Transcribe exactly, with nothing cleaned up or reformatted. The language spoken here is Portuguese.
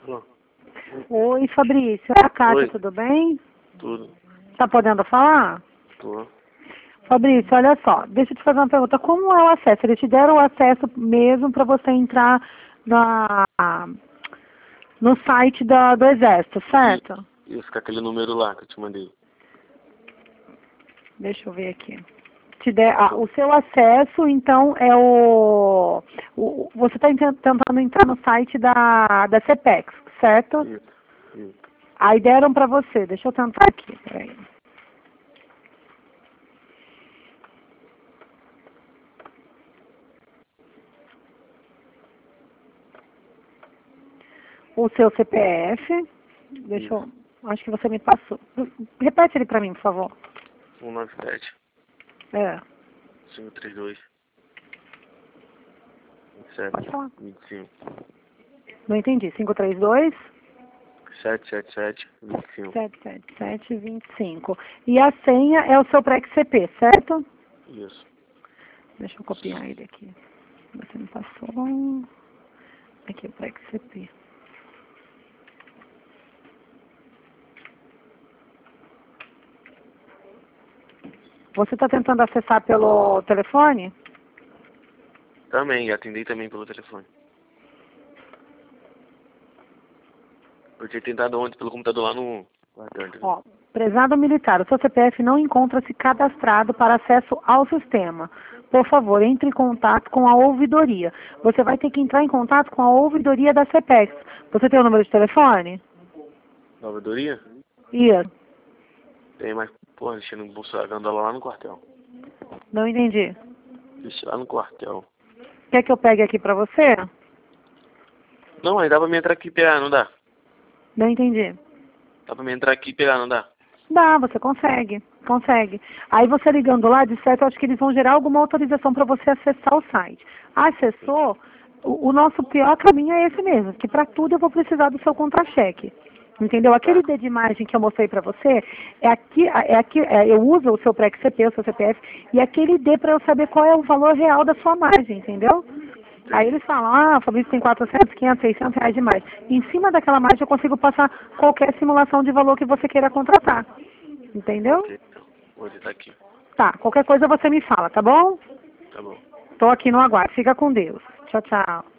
Alô? Oi, Fabrício. É a Cátia, Oi. tudo bem? Tudo. Tá podendo falar? Tô. Fabrício, olha só, deixa eu te fazer uma pergunta. Como é o acesso? Eles te deram o acesso mesmo para você entrar na, no site da, do Exército, certo? E, isso com aquele número lá que eu te mandei. Deixa eu ver aqui. Te der, ah, o seu acesso, então, é o... o você está tentando entrar no site da, da CEPEX, certo? Isso. Isso. Aí deram para você. Deixa eu tentar aqui. Peraí. O seu C P F. Deixa eu... Acho que você me passou. Repete ele para mim, por favor. um nove sete, É. cinco três dois, sete Pode falar. vinte e cinco. Não entendi. cinco três dois, sete sete sete, vinte e cinco. sete sete sete, vinte e cinco. E a senha é o seu Prex-C P, certo? Isso. Deixa eu copiar ele aqui. Você me passou. Aqui o Prex-C P. Você está tentando acessar pelo telefone? Também, atendi também pelo telefone. Eu tinha tentado ontem pelo computador lá no quartel, entendeu? Ó, prezado militar, o seu C P F não encontra-se cadastrado para acesso ao sistema. Por favor, entre em contato com a ouvidoria. Você vai ter que entrar em contato com a ouvidoria da CEPEX. Você tem o número de telefone? Na ouvidoria? Isso. Tem, mas, porra, deixei no bolso da gandola lá no quartel. Não entendi. Deixei lá no quartel. Quer que eu pegue aqui para você? Não, aí dá pra me entrar aqui e pegar, não dá? Não entendi. Dá pra me entrar aqui e pegar, não dá? Dá, você consegue, consegue. Aí você ligando lá, de certo, eu acho que eles vão gerar alguma autorização para você acessar o site. Acessou, o, o nosso pior caminho é esse mesmo, que para tudo eu vou precisar do seu contra-cheque. Entendeu? Aquele Tá. I D de imagem que eu mostrei para você, é aqui, é aqui é, eu uso o seu Prex-C P, o seu C P F, e aquele I D para eu saber qual é o valor real da sua margem, entendeu? Aí eles falam, ah, Fabrício tem quatrocentos, quinhentos, seiscentos reais de margem. Em cima daquela margem eu consigo passar qualquer simulação de valor que você queira contratar. Entendeu? Ok, então. Vou editar aqui. Tá, qualquer coisa você me fala, tá bom? Tá bom. Tô aqui no aguardo. Fica com Deus. Tchau, tchau.